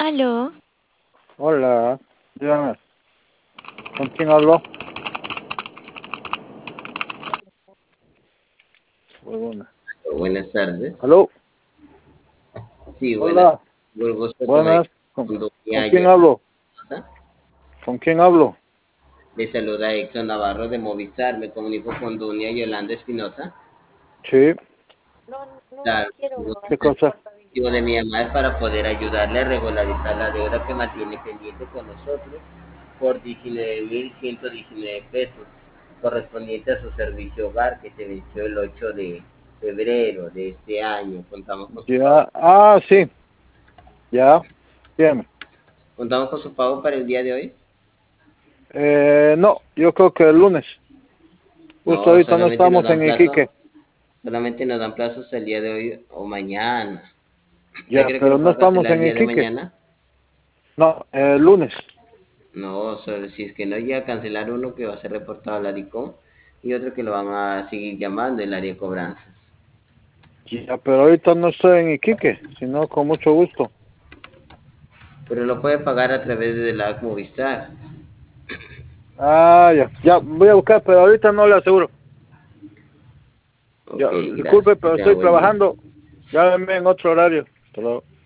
Aló, Hola, dígame, ¿con quién hablo? Huevona. Buenas tardes. ¿Aló? Sí, buenas. Hola, Muy gusto buenas, ¿con, con con doña quién Yolanda. hablo? ¿Con quién hablo? Le saluda Exxon Navarro de Movistar. Me comunico con doña Yolanda Espinosa. Sí, Claro, ¿qué cosa? el motivo de mi llamada es para poder ayudarle a regularizar la deuda que mantiene pendiente con nosotros por 19.119 pesos, correspondiente a su servicio hogar que se venció el 8 de febrero de este año. Ya, sí, ya, dígame. Contamos con su pago para el día de hoy. No, yo creo que el lunes. Justo No, ahorita no estamos en Iquique. solamente nos dan plazos el día de hoy o mañana. ¿Usted Ya, cree que pero lo no pueda estamos cancelar el en día de Iquique. mañana? No, el lunes. No, si es que no llega a cancelar uno que va a ser reportado al ARICOM y otro que lo van a seguir llamando el área de cobranzas. Ya, pero ahorita no estoy en Iquique, sino con mucho gusto. Pero lo puede pagar a través de la app Movistar. Ya, ya, voy a buscar, pero ahorita no le aseguro. Ya, Ok, disculpe, gracias. Que pero tenga estoy buen día. trabajando. Llámeme en otro horario. Hasta luego.